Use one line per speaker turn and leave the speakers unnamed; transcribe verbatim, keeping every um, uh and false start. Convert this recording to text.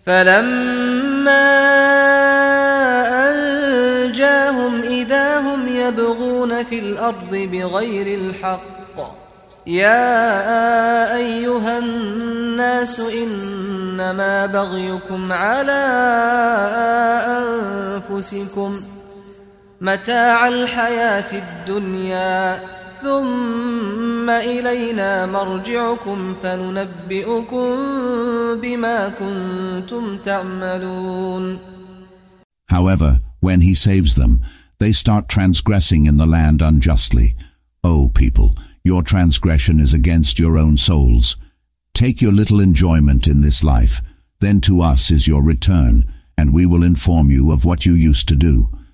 فلما أنجاهم إذا هم يبغون في الأرض بغير الحق يا أيها الناس إنما بغيكم على أنفسكم متاع الحياة الدنيا ثم إلينا مرجعكم فننبئكم بما كنتم تعملون.
However, when he saves them, they start transgressing in the land unjustly. O people, your transgression is against your own souls. Take your little enjoyment in this life, then to us is your return, and we will inform you of what you used to do.